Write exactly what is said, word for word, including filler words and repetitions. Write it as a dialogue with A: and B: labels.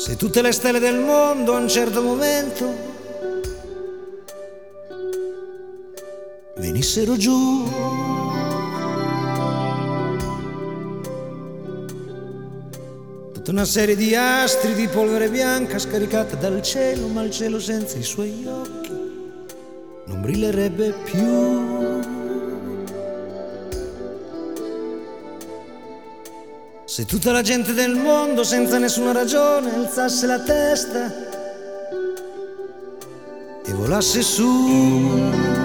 A: Se tutte le stelle del mondo a un certo momento venissero giù, tutta una serie di astri di polvere bianca scaricata dal cielo, ma il cielo senza i suoi occhi non brillerebbe più. Se tutta la gente del mondo senza nessuna ragione alzasse la testa e volasse su,